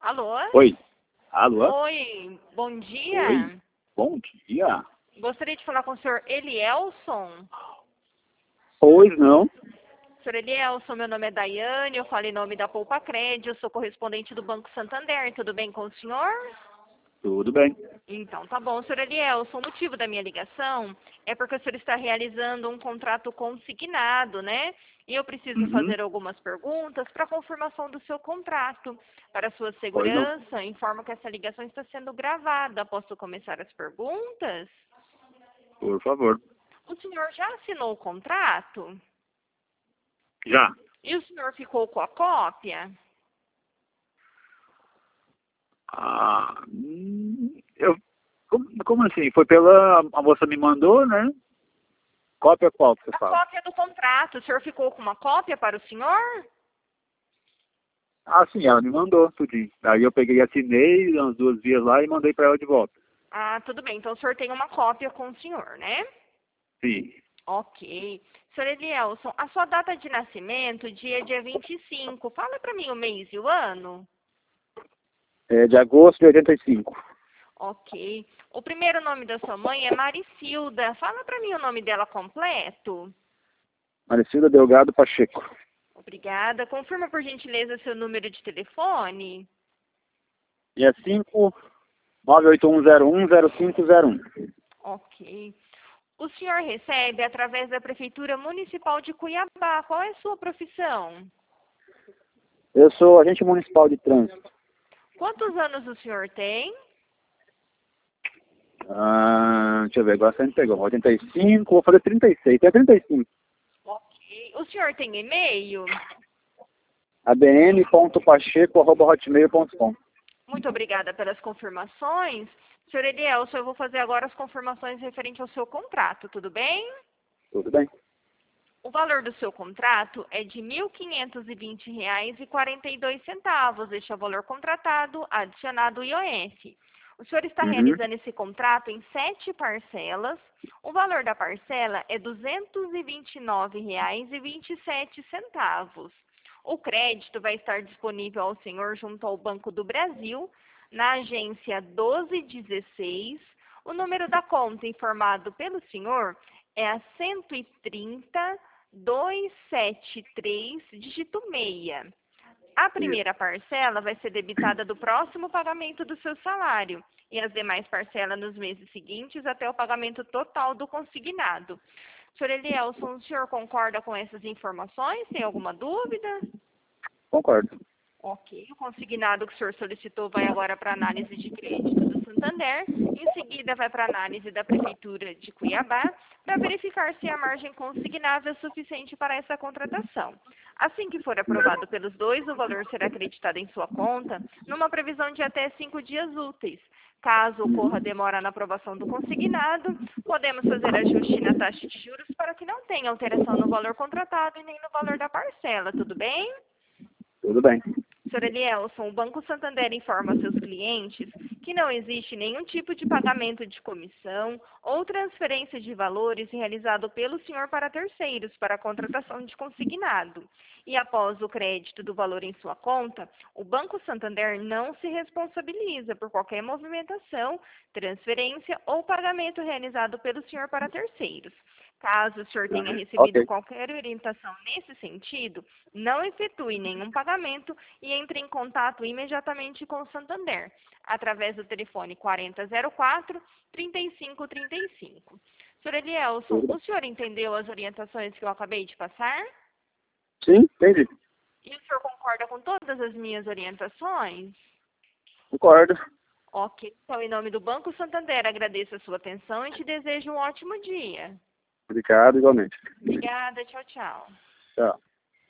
Alô? Oi. Alô? Oi, bom dia. Oi. Bom dia. Gostaria de falar com o senhor Elielson. Pois não. Senhor Elielson, meu nome é Daiane, eu falo em nome da Poupa Crédito, eu sou correspondente do Banco Santander. Tudo bem com o senhor? Tudo bem. Então, tá bom. Senhor Elielson, o motivo da minha ligação é porque o senhor está realizando um contrato consignado, né? E eu preciso Uhum. fazer algumas perguntas para confirmação do seu contrato. Para sua Pois não. segurança, informo que essa ligação está sendo gravada. Posso começar as perguntas? Por favor. O senhor já assinou o contrato? Já. E o senhor ficou com a cópia? Eu, como assim? Foi pela... A moça me mandou, né? Cópia qual que você A fala? cópia do contrato. O senhor ficou com uma cópia para o senhor? Ah, sim, ela me mandou tudinho. Aí eu peguei e assinei umas 2 dias lá e mandei pra ela de volta. Ah, tudo bem. Então o senhor tem uma cópia com o senhor, né? Sim. Ok. Senhor Elielson, a sua data de nascimento, dia 25. Fala para mim o mês e o ano. É de agosto de 85. Ok. O primeiro nome da sua mãe é Maricilda. Fala para mim o nome dela completo. Maricilda Delgado Pacheco. Obrigada. Confirma, por gentileza, seu número de telefone. E é 59810100501. Ok. O senhor recebe através da Prefeitura Municipal de Cuiabá. Qual é a sua profissão? Eu sou agente municipal de trânsito. Quantos anos o senhor tem? Deixa eu ver, agora você me pegou. 85, vou fazer 36. É 35. Ok. O senhor tem e-mail? abn.pacheco@hotmail.com. Muito obrigada pelas confirmações. Senhor Elielson, eu vou fazer agora as confirmações referente ao seu contrato, tudo bem? Tudo bem? O valor do seu contrato é de R$ 1.520,42. Este é o valor contratado, adicionado o IOF. O senhor está Uhum. realizando esse contrato em 7 parcelas. O valor da parcela é R$ 229,27. O crédito vai estar disponível ao senhor junto ao Banco do Brasil, na agência 1216. O número da conta informado pelo senhor é a 130.273, dígito 6. A Isso. primeira parcela vai ser debitada do próximo pagamento do seu salário e as demais parcelas nos meses seguintes até o pagamento total do consignado. Senhor Elielson, o senhor concorda com essas informações? Tem alguma dúvida? Concordo. Ok. O consignado que o senhor solicitou vai agora para análise de crédito do Santander. Em seguida, vai para análise da Prefeitura de Cuiabá para verificar se a margem consignável é suficiente para essa contratação. Assim que for aprovado pelos dois, o valor será acreditado em sua conta numa previsão de até 5 dias úteis. Caso ocorra demora na aprovação do consignado, podemos fazer ajuste na taxa de juros para que não tenha alteração no valor contratado e nem no valor da parcela. Tudo bem? Tudo bem. Senhor Elielson, o Banco Santander informa a seus clientes que não existe nenhum tipo de pagamento de comissão ou transferência de valores realizado pelo senhor para terceiros para a contratação de consignado. E após o crédito do valor em sua conta, o Banco Santander não se responsabiliza por qualquer movimentação, transferência ou pagamento realizado pelo senhor para terceiros. Caso o senhor tenha recebido Ok. qualquer orientação nesse sentido, não efetue nenhum pagamento e entre em contato imediatamente com o Santander, através do telefone 4004-3535. Senhor Elielson, Tudo bem. o senhor entendeu as orientações que eu acabei de passar? Sim, entendi. E o senhor concorda com todas as minhas orientações? Concordo. Ok. Então, em nome do Banco Santander, agradeço a sua atenção e te desejo um ótimo dia. Obrigado, igualmente. Obrigada. Tchau, tchau. Tchau.